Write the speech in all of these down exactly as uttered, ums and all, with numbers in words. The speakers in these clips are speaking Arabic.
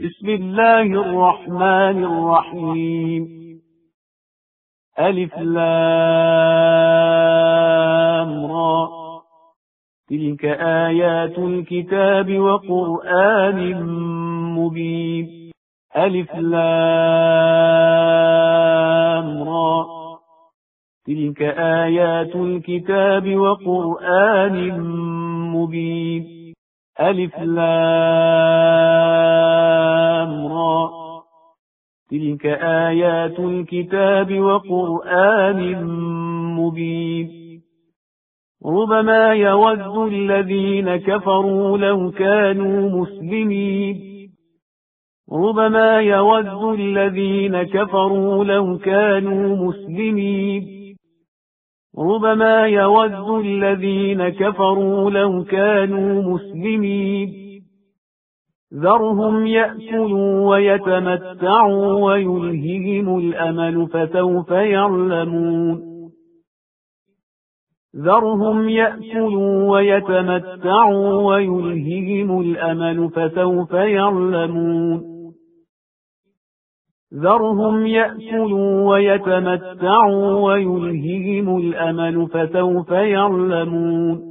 بسم الله الرحمن الرحيم. ألف لام را، تلك آيات الكتاب وقرآن مبين. ألف لام را، تلك آيات الكتاب وقرآن مبين. ألف لام را، تلك آيات الكتاب وقرآن مبين. ربما يود الذين كفروا لو كانوا مسلمين. ربما يود الذين كفروا لو كانوا مسلمين. ربما يود الذين كفروا لو كانوا مسلمين. ذرهم يأكلوا ويتمتعوا ويلههم الأمل فسوف يعلمون. ذرهم يأكلوا ويتمتعوا ويلههم الأمل فسوف يعلمون. ذرهم يأكلوا ويتمتعوا ويلههم الأمل فسوف يعلمون.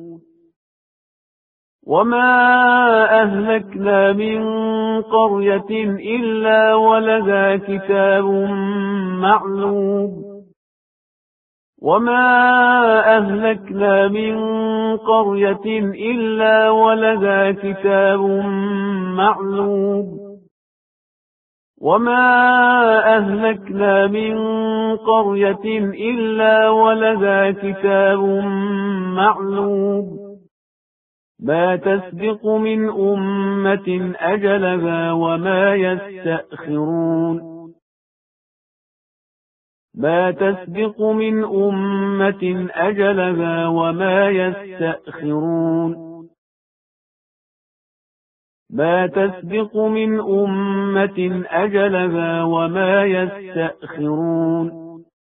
وما أهلكنا من قرية إلا ولها كتاب معلوم. وما أهلكنا من قرية إلا ولها كتاب معلوم. وما أهلكنا من قرية إلا ولها كتاب معلوم. ما تسبق من أمة أجلها وما يستأخرون. ما تسبق من أمة أجلها وما يستأخرون. ما تسبق من أمة أجلها وما يستأخرون.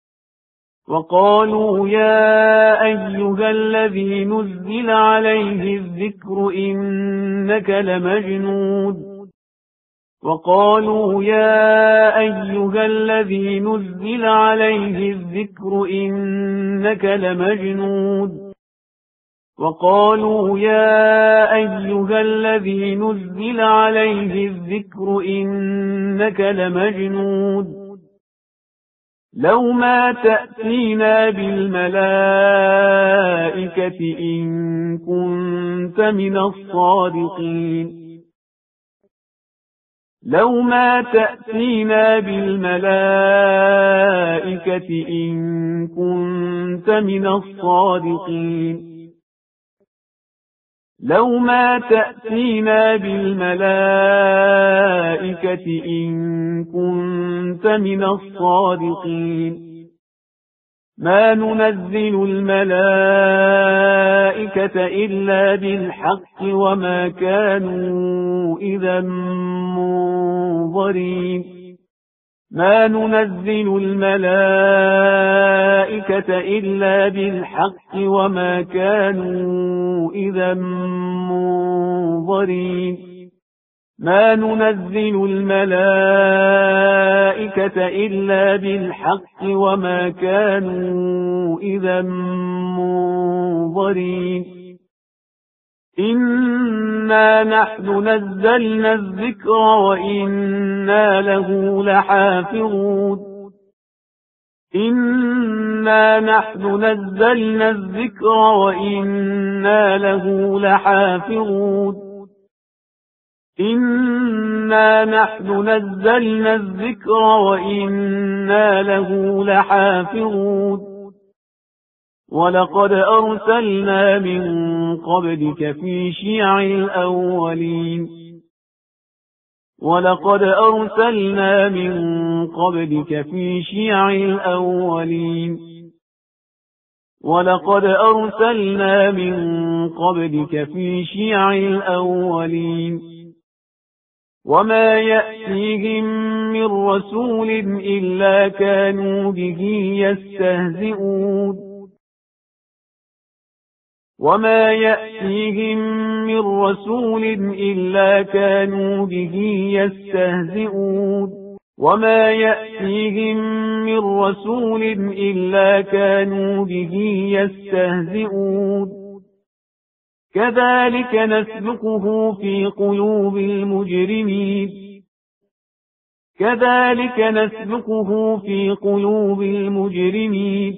وقالوا يا أيها الذي نزل عليه الذكر إنك لمجنون. وقالوا يا أيها الذي نزل عليه الذكر إنك لمجنون. وقالوا يا أيها الذي نزل عليه الذكر إنك لمجنون. لو ما تأتينا بالملائكة إن كنت من الصادقين. لو ما تأتينا بالملائكة إن كنت من الصادقين. لو ما تأتينا بالملائكة إن كنت من الصادقين. ما ننزل الملائكة إلا بالحق وما كانوا إذا منظرين. ما ننزل الملائكة إلا بالحق وما كانوا إذا منظرين. ما ننزل الملائكة إلا بالحق وما كانوا إذا منظرين. إنا نحن نزلنا الذكر وإنا له لحافظون. إنا نحن نزلنا الذكر وإنا له لحافظون. إنا نحن نزلنا الذكر وإنا له لحافظون. ولقد أرسلنا من قبلك في شيع الأولين. ولقد أرسلنا من قبلك في شيع الأولين. ولقد أرسلنا من قبلك في شيع الأولين. وما يأتيهم من رسول إلا كانوا به يستهزئون. وما يأتيهم من رسول إلا كانوا به يستهزئون وما يأتيهم من رسول إلا كانوا به يستهزئون كذلك نسلكه في قلوب المجرمين كذلك نسلكه في قلوب المجرمين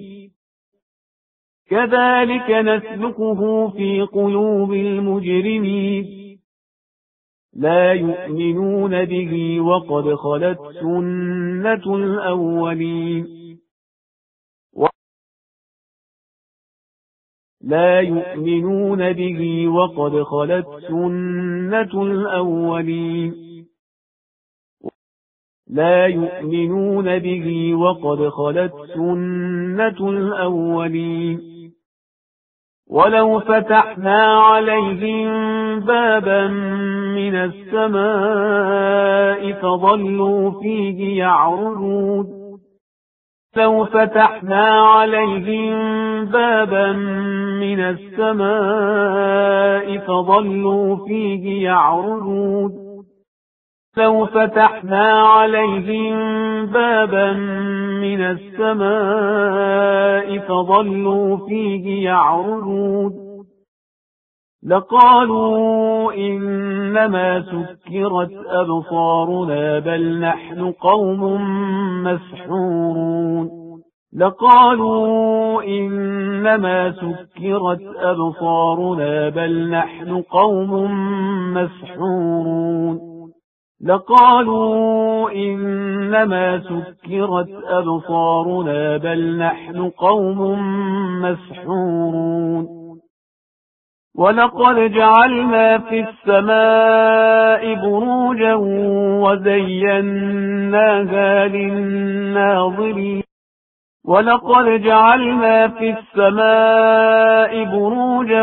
كذلك نسلكه في قلوب المجرمين لا يؤمنون به وقد خلت سنة الأولين لا يؤمنون به وقد خلت سنة الأولين لا يؤمنون به وقد خلت سنة الأولين ولو فتحنا عليهم بابا من السماء فظلوا فيه يعرجون لو فتحنا عليهم بابا من السماء فظلوا فيه يعرجون لو فتحنا عليهم بابا من السماء فظلوا فيه يعرجون لقالوا إنما سكرت أبصارنا بل نحن قوم مسحورون لقالوا إنما سكرت أبصارنا بل نحن قوم مسحورون لقالوا إنما سكرت أبصارنا بل نحن قوم مسحورون ولقد جعلنا في السماء بروجا وزيناها للناظرين ولقد جعلنا في السماء بروجا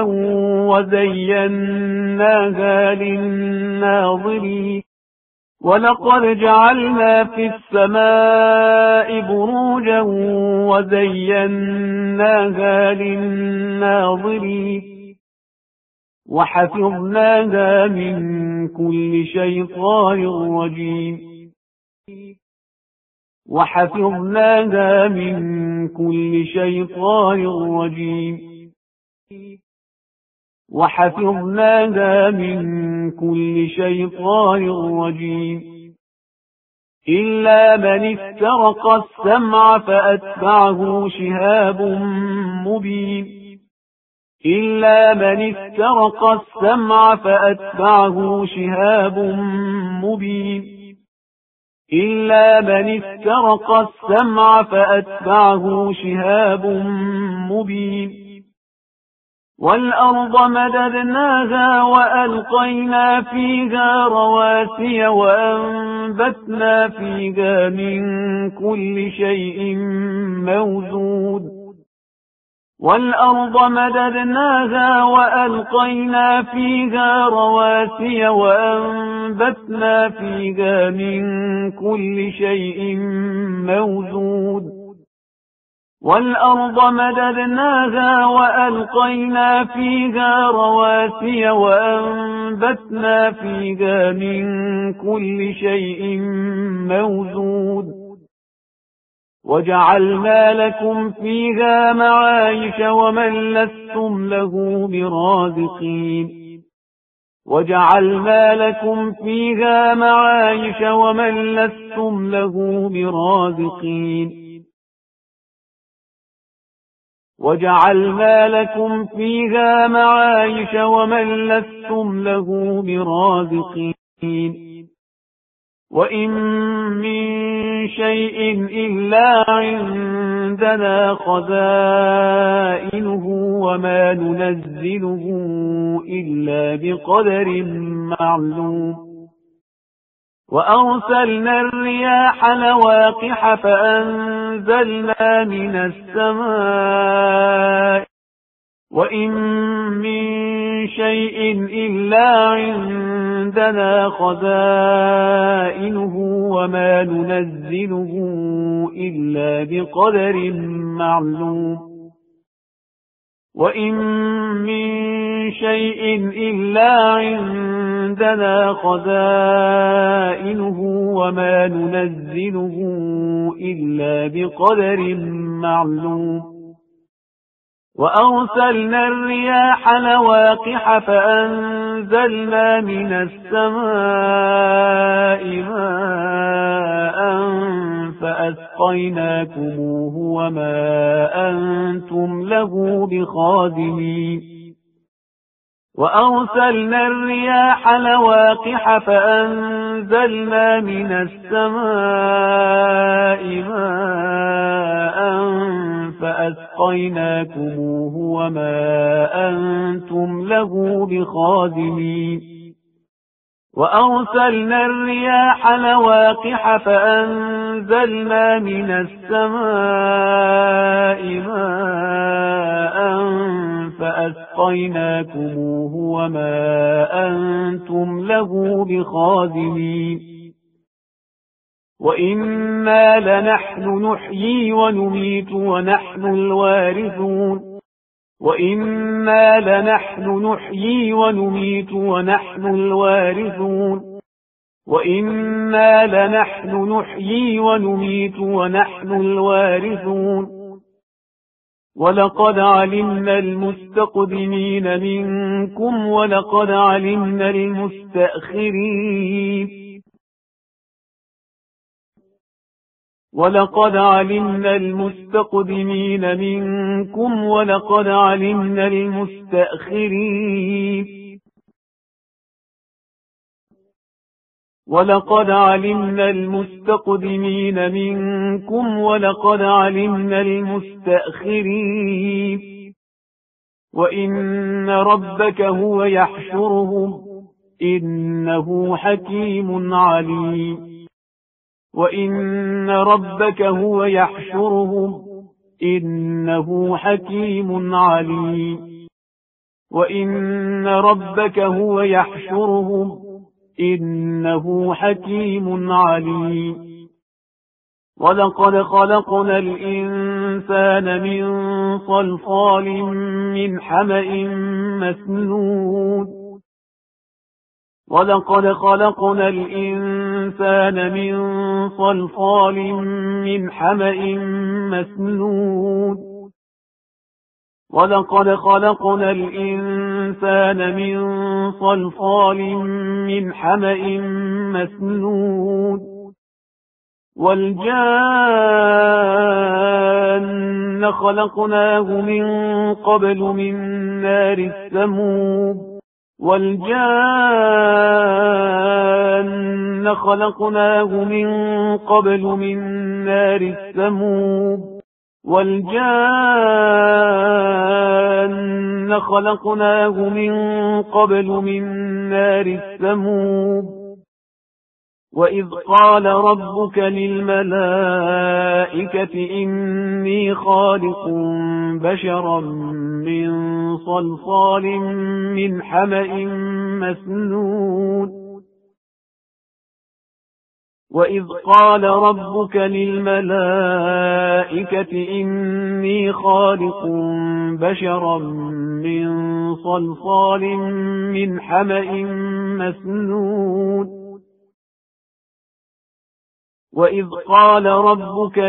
وزيناها للناظرين ولقد جعلنا في السماء بروجا وزيناها للناظرين وحفظناها من كل شيطان رجيم وحفظناها من كل شيطان رجيم وحفظناها من كل شيطان رجيم إلا من استرق السمع فأتبعه شهاب مبين إلا من استرق السمع فأتبعه شهاب مبين إلا من استرق السمع فأتبعه شهاب مبين والأرض مددناها وألقينا فيها رواسي وأنبتنا فيها من كل شيء موزون والأرض مددناها وألقينا فيها رواسي وأنبتنا فيها من كل شيء موزون والأرض مددناها وألقينا فيها رواسي وأنبتنا فيها من كل شيء موزون وجعلنا لكم فيها معايش ومن لستم له برازقين وجعلنا لكم فيها معايش ومن لستم له برازقين وجعلنا لكم فيها معايش ومن لستم له برازقين وإن من شيء إلا عندنا خزائنه وما ننزله إلا بقدر معلوم وأرسلنا الرياح لواقح فأنزلنا من السماء وإن من شيء إلا عندنا خزائنه وما ننزله إلا بقدر معلوم وإن من شيء إلا عندنا خزائنه وما ننزله إلا بقدر معلوم وأرسلنا الرياح لواقح فأنزلنا من السماء ماء فأسقيناكموه وما أنتم له بخازنين وأرسلنا الرياح لواقح فأنزلنا من السماء ماء فأسقيناكموه وما أنتم له بخازنين وأرسلنا الرياح لواقح فأنزلنا من السماء ماء فأسقيناكموه وما أنتم له بخازنين وإنا لنحن نحيي ونميت ونحن الوارثون وإنا لنحن نحيي ونميت ونحن الوارثون وإنا لنحن نحيي ونميت ونحن الوارثون ولقد علمنا المستقدمين منكم ولقد علمنا المستأخرين ولقد علمنا المستقدمين منكم ولقد علمنا المستأخرين ولقد علمنا المستقدمين منكم ولقد علمنا المستأخرين وإن ربك هو يحشرهم إنه حكيم عليم وإن ربك هو يحشرهم إنه حكيم عليم وإن ربك هو يحشرهم إنه حكيم عليم ولقد خلقنا الإنسان من صلصال من حمأ مسنون ولقد خلقنا الإنسان من صلصال من حمأ مسنون ولقد خلقنا الإنسان من صلصال من حمأ مسنون والجان خلقناه من قبل من نار السموم والجان خلقناه من قبل من نار السموم والجان خلقناه من قبل من نار السموم وإذ قال ربك للملائكة إني خالق بشرا من صلصال من حمأ مسنون وإذ قال ربك للملائكة إني خالق بشرا من صلصال من حمأ مسنون وإذ قال ربك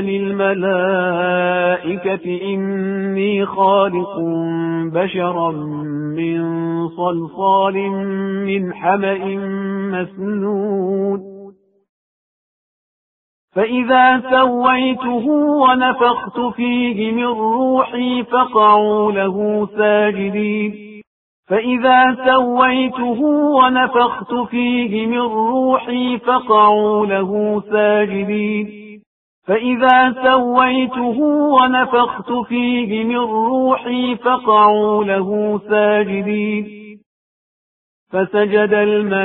للملائكة إني خالق بشرا من صلصال من حمأ مسنون فإذا سويته ونفخت فيه من روحي فقعوا له ساجدين فإذا سويته ونفخت فيه من روحي فقعوا له ساجدين فإذا سويته ونفخت فيه من روحي فقعوا له ساجدين فسجد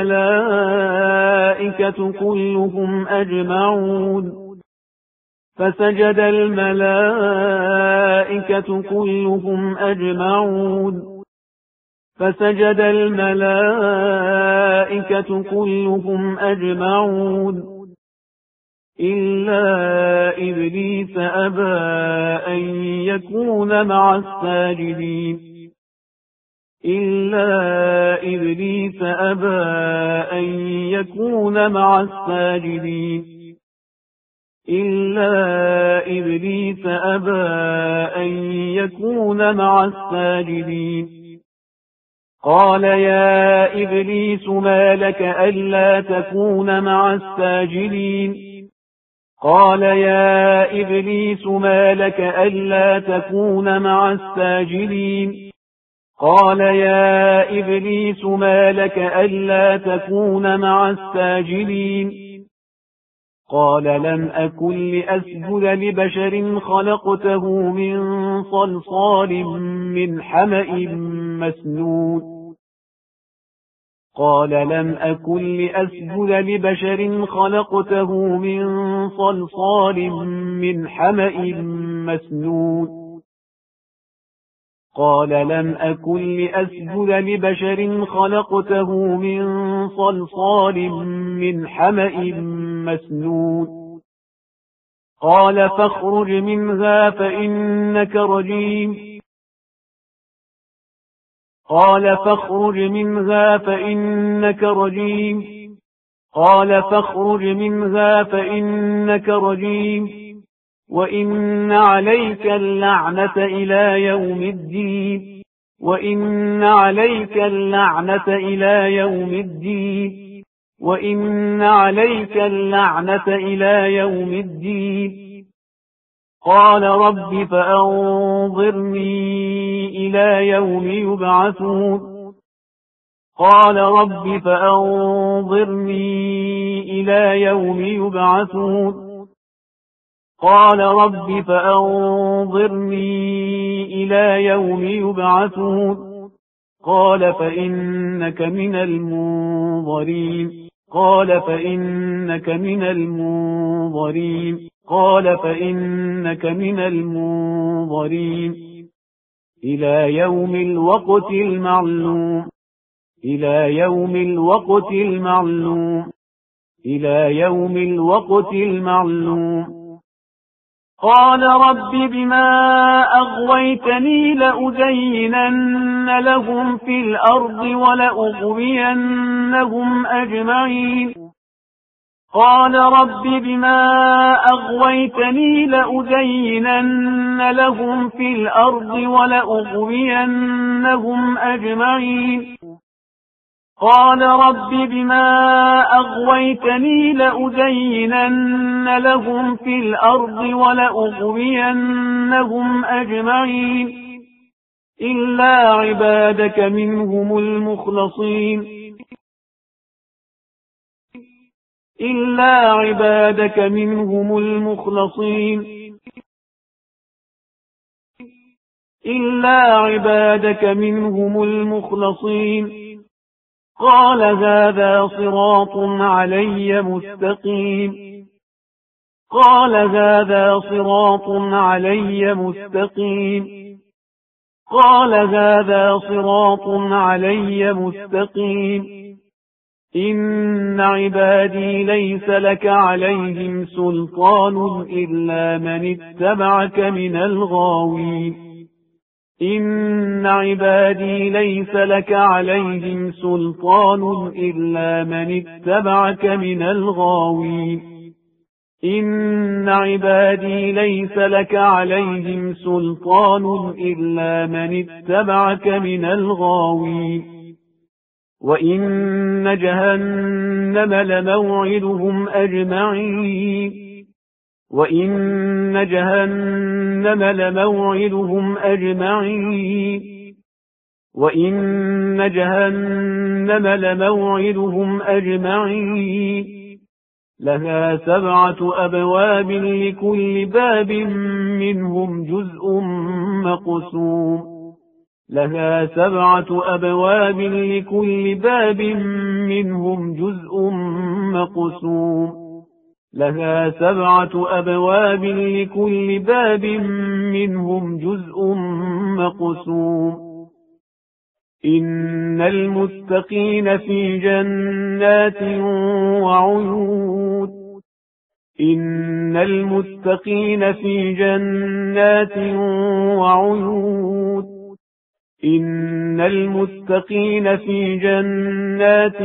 الملائكة كلهم أجمعون فسجد الملائكة كلهم أجمعون فسجد الملائكة كلهم أجمعون إلا إبليس أبى أن يكون مع الساجدين إلا إبليس أبى أن يكون مع الساجدين إلا إبليس أبى أن يكون مع الساجدين قال يا إبليس ما لك ألا تكون مع الساجدين قال يا إبليس ما لك ألا تكون مع الساجدين قال يا إبليس ما لك ألا تكون مع الساجدين قال لم أكن لأسجد لبشر خلقته من صلصال من حمأ مسنون قال لم أكن لأسجد لبشر خلقته من صلصال من حمأ مسنون قال لم أكن لأسجد لبشر خلقته من صلصال من حمأ مسنون قال فاخرج منها فإنك رجيم قال فاخرج منها فإنك رجيم قال فاخرج منها فإنك رجيم وإن عليك اللعنة إلى يوم الدين وإن عليك اللعنة إلى يوم الدين وإن عليك اللعنة إلى يوم الدين قال رب فأنظرني إلى يوم يبعثون قال رب فأنظرني إلى يوم يبعثون قال رب فأنظرني إلى يوم يبعثون قال فإنك من المنظرين قال فإنك من المنظرين قال فإنك من المنظرين إلى يوم الوقت المعلوم إلى يوم الوقت المعلوم إلى يوم الوقت المعلوم قال رب بما أغويتني لأزينن لهم في الأرض ولأغوينهم أجمعين قال رب بما أغويتني لأزينن لهم في الأرض ولأغوينهم أجمعين قال رب بما أغويتني لأزينن لهم في الأرض ولأغوينهم أجمعين إلا عبادك منهم المخلصين إلا عبادك منهم المخلصين إلا عبادك منهم المخلصين قال هذا صراط علي مستقيم قال هذا صراط علي مستقيم قال هذا صراط علي مستقيم إن عبادي ليس لك عليهم سلطان إلا من اتبعك من الغاوين إن عبادي ليس لك عليهم سلطان إلا من اتبعك من الغاوين إن عبادي ليس لك عليهم سلطان إلا من اتبعك من الغاوين وإن جهنم لموعدهم أجمعين وإن جهنم لموعدهم أجمعين وإن جهنم لموعدهم أجمعين لها سبعة أبواب لكل باب منهم جزء مقسوم لها سبعة أبواب لكل باب منهم جزء مقسوم لها سبعة أبواب لكل باب منهم جزء مقسوم إن المتقين في جنات وعيون إن المتقين في جنات وعيون إن المتقين في جنات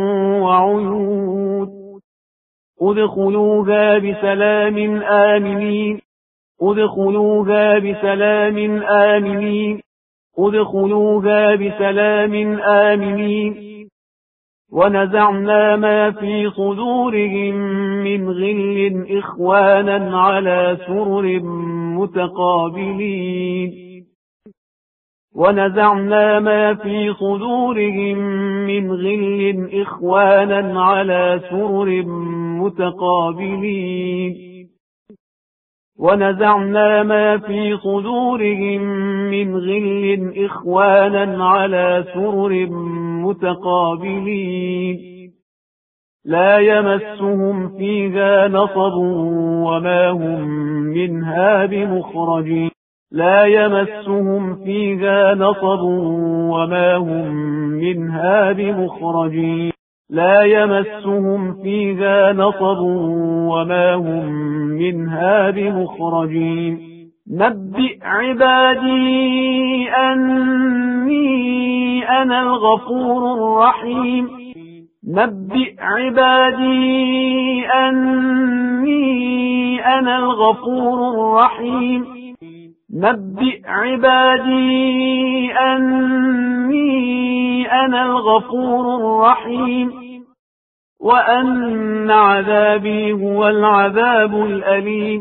وعيون ادخلوها بسلام آمنين ادخلوها بسلام آمنين ادخلوها بسلام آمنين ونزعنا ما في صدورهم من غل إخوانا على سرر متقابلين ونزعنا ما في صدورهم من غل إخوانا على سرر متقابلين ونزعنا ما في صدورهم من غل إخوانا على سرر متقابلين لا يمسهم فيها نصب وما هم منها بمخرجين لا يمسهم فيها نصب وما هم منها بمخرجين لا يمسهم فيها نصب وما هم منها بمخرجين نبئ عبادي أني أنا الغفور الرحيم نبئ عبادي أني أنا الغفور الرحيم نبئ عبادي أني أنا الغفور الرحيم وأن عذابي هو العذاب الأليم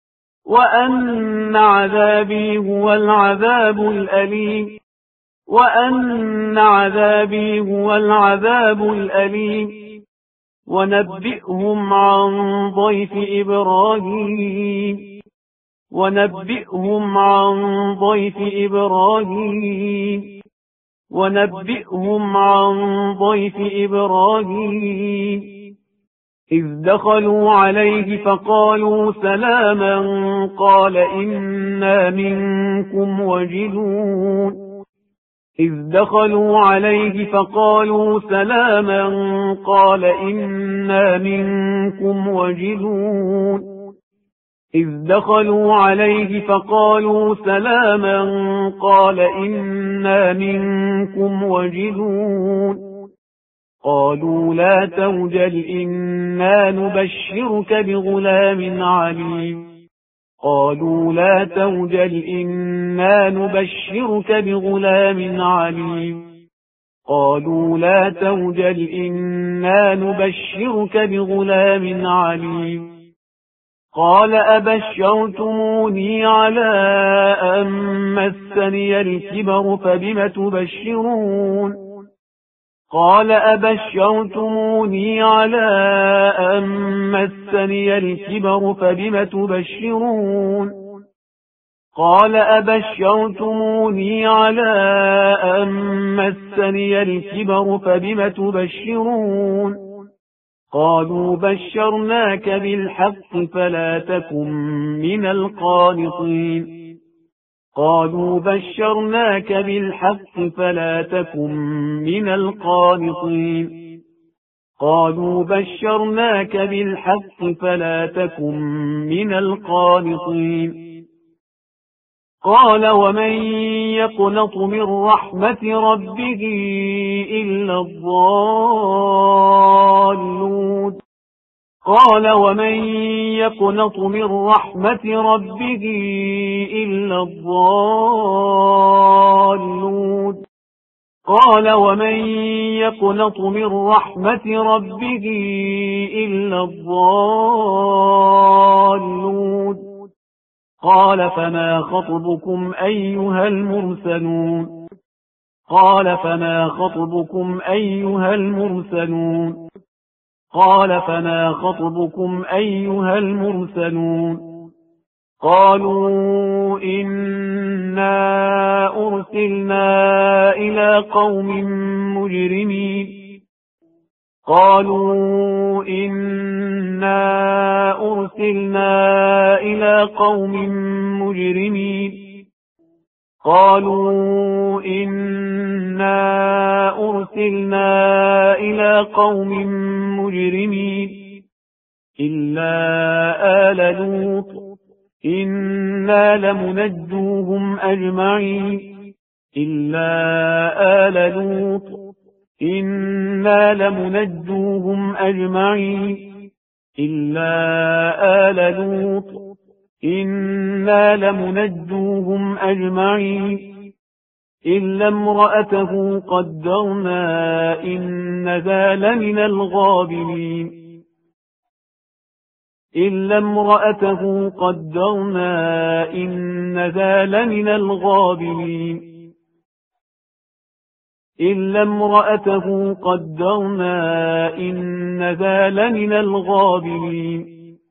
وأن عذابي هو العذاب الأليم وأن عذابي هو العذاب الأليم ونبئهم عن ضيف إبراهيم ونبئهم عن ضيف إبراهيم ونبئهم عن ضيف إبراهيم إذ دخلوا عليه فقالوا سلاما قال إنا منكم وجلون إذ دخلوا عليه فقالوا سلاما قال إنا منكم وجلون إذ دخلوا عليه فقالوا سلاما قال إنا منكم وجلون قالوا لا توجل إنا نبشرك بغلام عليم قالوا لا توجل إنا نبشرك بغلام عليم قالوا لا توجل إنا نبشرك بغلام عليم قال أبشرتموني على أن مسني الكبر فبم تبشرون قال أبشرتموني على أن مسني الكبر فبم تبشرون قال أبشرتموني على أن مسني الكبر فبم تبشرون قالوا بشرناك بالحق فلا تكن من القانطين قالوا بشرناك بالحق فلا تكن من القانطين قالوا بشرناك بالحق فلا تكن من القانطين قال ومن يقنط من رحمة ربه إلا الضالون قال ومن يقنط من رحمة ربه إلا الضالون قال ومن يقنط من رحمة ربه إلا الضالون قال فما خطبكم أيها المرسلون قال فما خطبكم أيها المرسلون قال فما خطبكم أيها المرسلون قالوا إنا أرسلنا إلى قوم مجرمين قالوا إنا أرسلنا إلى قوم مجرمين قالوا إنا أرسلنا إلى قوم مجرمين إلا آل لوط إنا لمنجوهم أجمعين إلا آل لوط إنا لمنجوهم أجمعين إلا آل لوط إنا لمنجوهم أجمعين إلا امرأته قدرنا إنها لمن الغابرين إلا امرأته قدرنا إنها لمن الغابرين إلا امرأته قدرنا إنها لمن الغابرين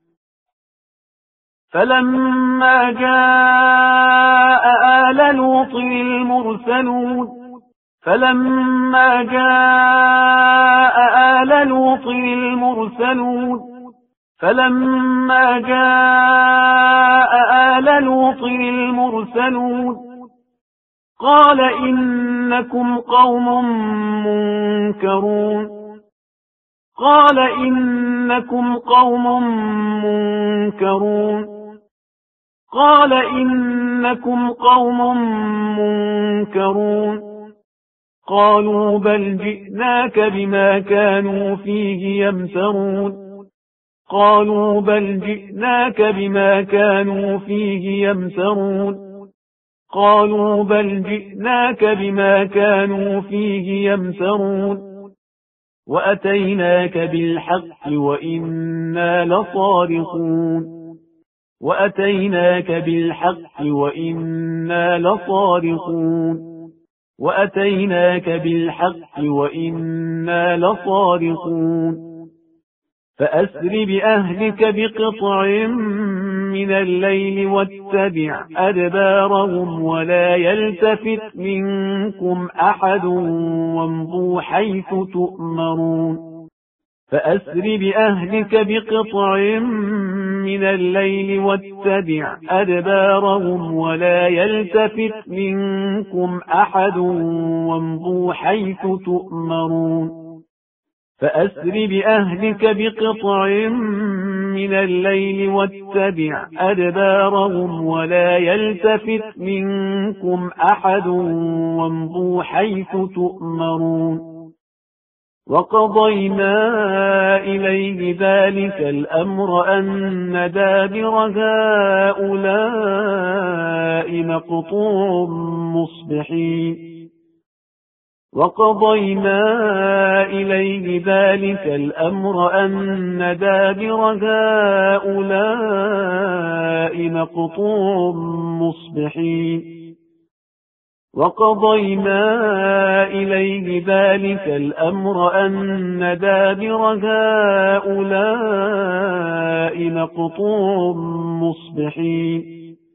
فلما جاء آل لوط المرسلون فلما جاء آل لوط المرسلون فلما جاء آل لوط المرسلون قال إنكم قوم منكرون قال إنكم قوم منكرون قال إنكم قوم منكرون قالوا بل جئناك بما كانوا فيه يمترون قالوا بل جئناك بما كانوا فيه يمترون قالوا بل جئناك بما كانوا فيه يمترون وأتيناك بالحق وإنا لصادقون وأتيناك بالحق وإنا لصادقون وأتيناك بالحق وإنا لصادقون فأسر بأهلك بقطع من الليل واتبع أدبارهم ولا يلتفت منكم أحد وامضوا حيث تؤمرون فأسر بأهلك بقطع من الليل واتبع أدبارهم ولا يلتفت منكم أحد وامضوا حيث تؤمرون فأسر بأهلك بقطع من الليل واتبع أدبارهم ولا يلتفت منكم أحد وامضوا حيث تؤمرون وقضينا إليه ذلك الأمر أن دابر هؤلاء مقطوع مصبحين وقضينا إليه ذلك الأمر أن دابر هؤلاء مقطوع مصبحين وقضينا إليه ذلك الأمر أن دابر هؤلاء مقطوع مصبحين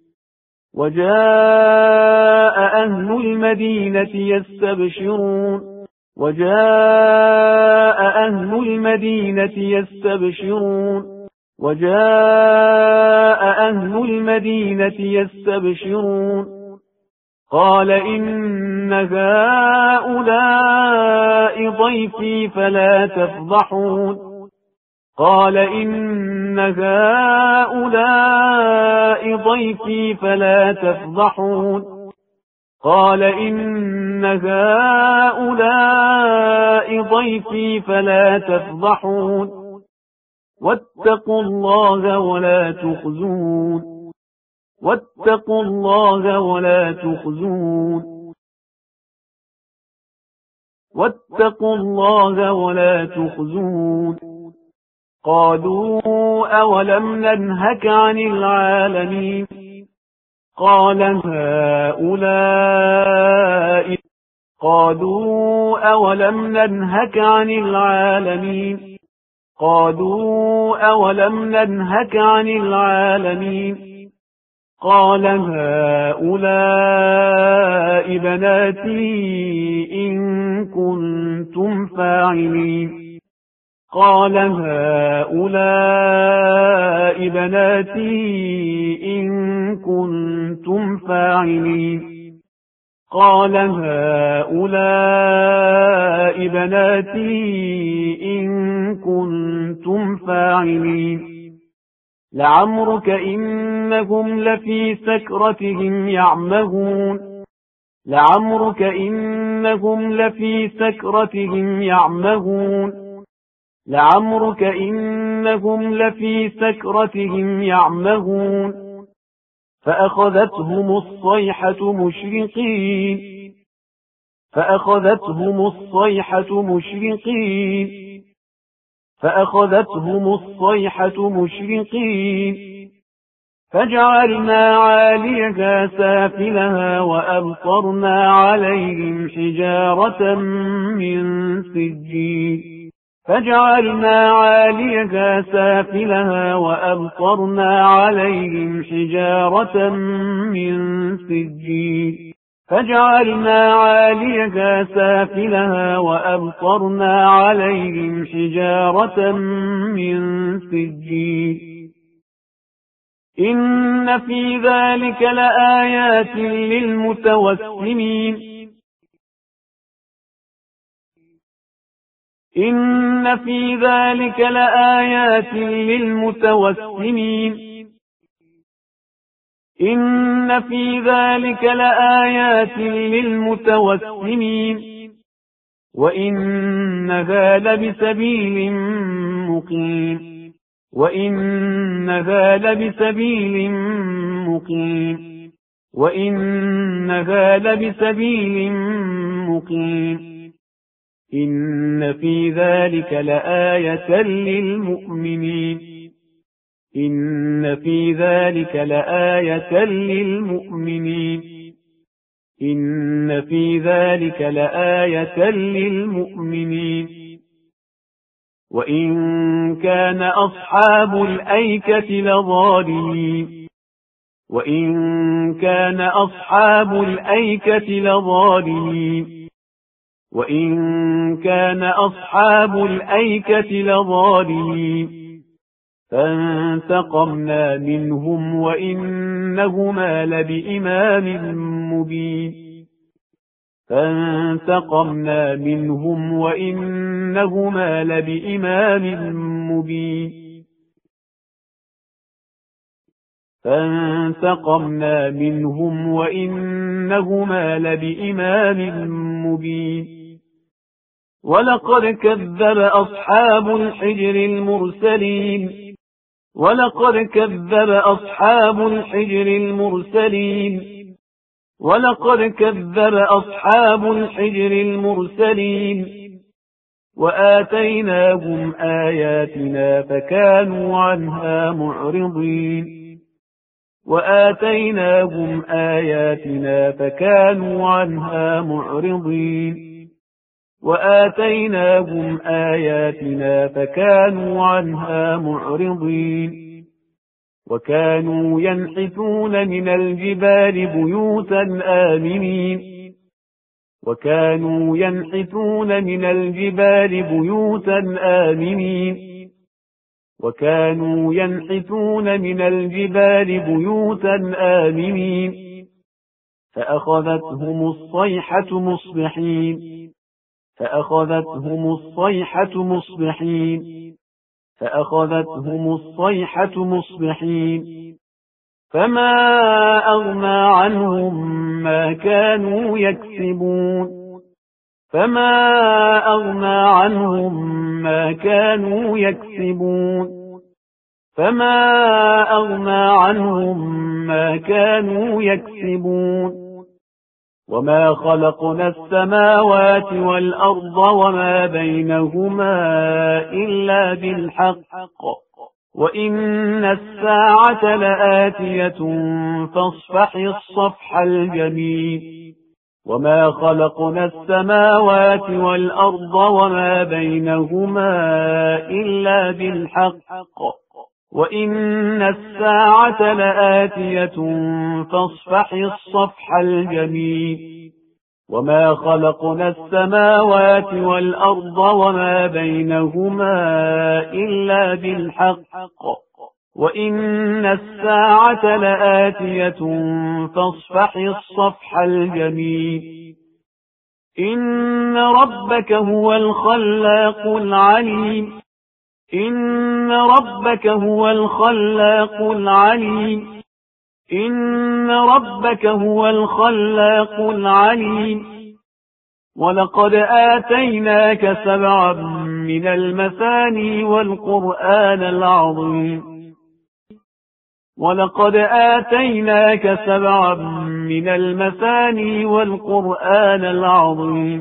وجاء أهل المدينة يستبشرون وجاء أهل المدينة يستبشرون وجاء أهل المدينة يستبشرون قال إن هؤلاء ضيفي فلا تفضحون قال إن هؤلاء ضيفي فلا تفضحون قال إن هؤلاء ضيفي فلا تفضحون واتقوا الله ولا تخزون واتقوا الله ولا تخزون واتقوا الله ولا تخزون قالوا أولم ننهك عن العالمين قال هؤلاء قالوا أولم ننهك عن العالمين قالوا أولم ننهك عن العالمين قال هؤلاء بناتي إن كنتم فاعلين قال هؤلاء بناتي إن كنتم فاعلين قال هؤلاء بناتي إن كنتم فاعلين لعمرك إنهم لفي سكرتهم يعمهون لعمرك إنهم لفي سكرتهم يعمهون لعمرك إنهم لفي سكرتهم يعمهون فأخذتهم الصيحة مشرقين فأخذتهم الصيحة مشرقين فأخذتهم الصيحة مشرقين فجعلنا عاليها سافلها وأمطرنا عليهم حجارة من سجيل فجعلنا عاليها سافلها وأمطرنا عليهم حجارة من سجيل فجعلنا عاليها سافلها وأمطرنا عليهم حجارة من سجيل إن في ذلك لآيات للمتوسمين إن في ذلك لآيات للمتوسمين إن في ذلك لآيات للمتوسمين وإنها لبسبيل مقيم وإنها لبسبيل مقيم وإنها لبسبيل مقيم إن في ذلك لآية للمؤمنين إن في ذلك لآية للمؤمنين إن في ذلك لآية للمؤمنين وإن كان أصحاب الأيكة لظالمين وإن كان أصحاب الأيكة لظالمين وإن كان أصحاب الأيكة لظالمين فانتقمنا منهم وإنهما لبإمام مبين فانتقمنا منهم وإنهما لبإمام مبين فانتقمنا منهم وإنهما لبإمام مبين ولقد كذب أصحاب الحجر المرسلين ولقد كذب أصحاب الحجر المرسلين ولقد كذب أصحاب الحجر المرسلين وآتيناهم آياتنا فكانوا عنها معرضين وآتيناهم آياتنا فكانوا عنها معرضين وآتيناهم آياتنا فكانوا عنها معرضين وكانوا ينحتون من الجبال بيوتا آمنين وكانوا ينحتون من الجبال بيوتا آمنين وكانوا ينحتون من الجبال بيوتا آمنين فأخذتهم الصيحة مصبحين فأخذتهم الصيحة مصبحين فأخذتهم الصيحة مصبحين فما أغنى عنهم ما كانوا يكسبون فما أغنى عنهم ما كانوا يكسبون فما أغنى عنهم ما كانوا يكسبون وما خلقنا السماوات والأرض وما بينهما إلا بالحق وإن الساعة لآتية فاصفح الصفح الجميل وما خلقنا السماوات والأرض وما بينهما إلا بالحق وإن الساعة لآتية فاصفح الصفح الجميل وما خلقنا السماوات والأرض وما بينهما إلا بالحق وإن الساعة لآتية فاصفح الصفح الجميل إن ربك هو الخلاق العليم إن ربك هو الخلاق العليم إن ربك هو الخلاق العليم ولقد آتيناك سبعا من المثاني والقرآن العظيم ولقد آتيناك سبعا من المثاني والقرآن العظيم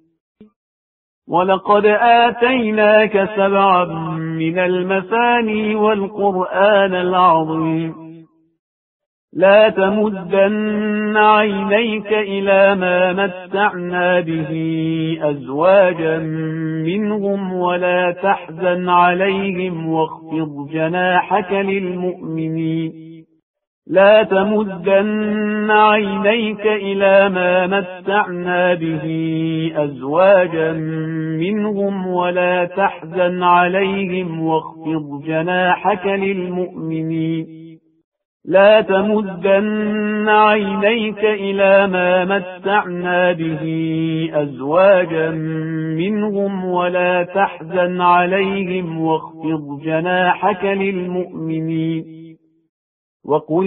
ولقد آتيناك سبعا من المثاني والقرآن العظيم لا تمدن عينيك إلى ما متعنا به أزواجا منهم ولا تحزن عليهم واخفض جناحك للمؤمنين لا تمدن عينيك إلى ما متعنا به أزواجا منهم ولا تحزن عليهم واخفض جناحك للمؤمنين لا تمدن عينيك إلى ما متعنا به أزواجا منهم ولا تحزن عليهم واخفض جناحك للمؤمنين وقل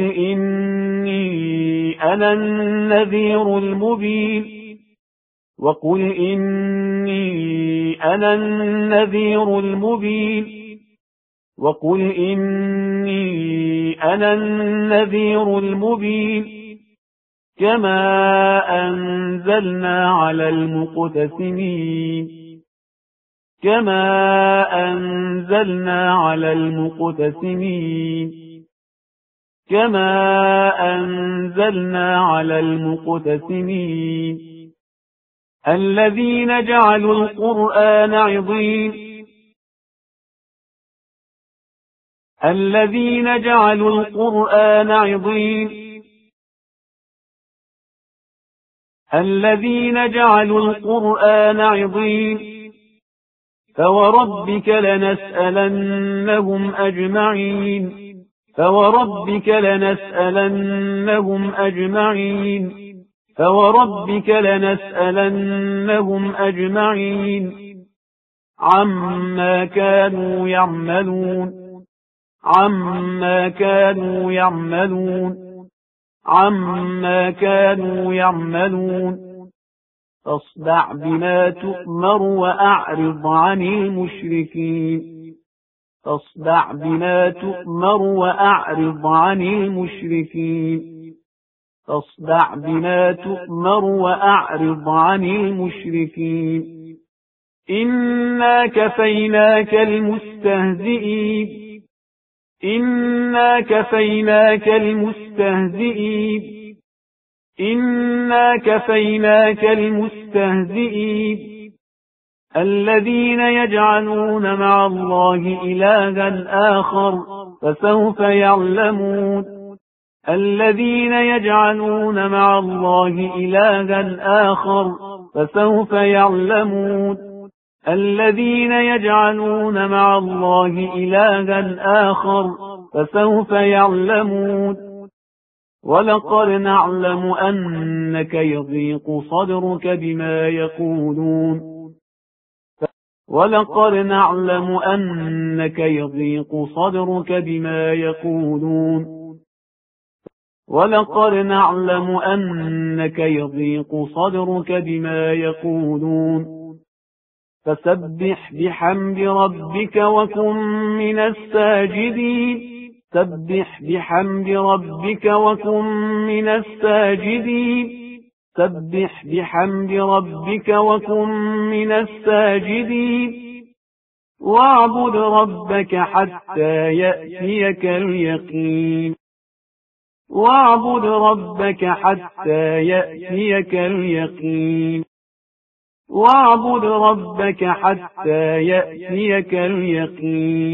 إني أنا النذير المبين وقل إني أنا النذير المبين وقل إني أنا النذير المبين كما أنزلنا على المقتسمين كما أنزلنا على المقتسمين كما أنزلنا على المقتسمين الذين جعلوا القرآن عضين الذين جعلوا القرآن عضين الذين جعلوا القرآن عضين فوربك لنسألنهم أجمعين فوربك لنسألنهم أجمعين فوربك لنسألنهم أجمعين عما كانوا يعملون عما كانوا يعملون عما كانوا يعملون فاصدع بما تؤمر وأعرض عن المشركين فاصدع بما تؤمر وأعرض عن المشركين فاصدع بما تؤمر وأعرض عن المشركين إنا كفيناك المستهزئين إنا كفيناك المستهزئين إنا كفيناك المستهزئين الذين يجعلون مع الله إلها آخر فسوف يعلمون الذين يجعلون مع الله إلها آخر فسوف يعلمون الذين يجعلون مع الله إلها آخر فسوف يعلمون ولقد نعلم أنك يضيق صدرك بما يقولون ولقد نعلم أنك يضيق صدرك بما يقولون ولقد نعلم أنك يضيق صدرك بما يقولون فسبح بحمد ربك وكن من الساجدين سبح بحمد ربك وكن من الساجدين سبح بحمد ربك وكن من الساجدين واعبد ربك حتى يأتيك اليقين واعبد ربك حتى يأتيك اليقين واعبد ربك حتى يأتيك اليقين